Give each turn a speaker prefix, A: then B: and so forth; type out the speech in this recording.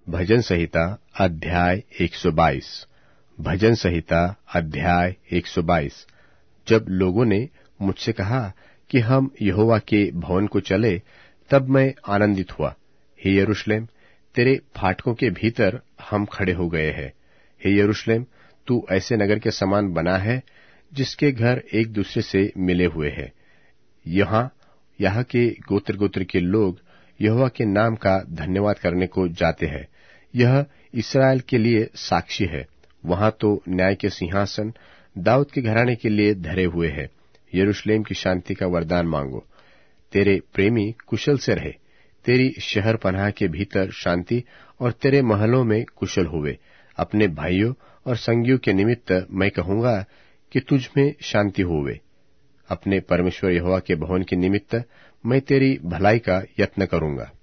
A: भजन संहिता अध्याय 122। भजन संहिता अध्याय 122। जब लोगों ने मुझसे कहा कि हम यहोवा के भवन को चले, तब मैं आनंदित हुआ। हे यरूशलेम, तेरे फाटकों के भीतर हम खड़े हो गए हैं। हे यरूशलेम, तू ऐसे नगर के समान बना है जिसके घर एक दूसरे से मिले हुए हैं। यहाँ के गोत्र गोत्र के लोग यहोवा के नाम का धन्यवाद करने को जाते हैं। यह इस्राएल के लिए साक्षी है। वहां तो न्याय के सिंहासन दाऊद के घराने के लिए धरे हुए हैं। यरूशलेम की शांति का वरदान मांगो। तेरे प्रेमी कुशल से रहे। तेरी शहर पनाह के भीतर शांति और तेरे महलों में कुशल हुए। अपने भाइयों और संगियों के निमित्त मैं कहूंगा कि तुझ में शांति होवे। अपने परमेश्वर यहोवा के भवन के निमित्त मैं तेरी भलाई का यत्न करूंगा।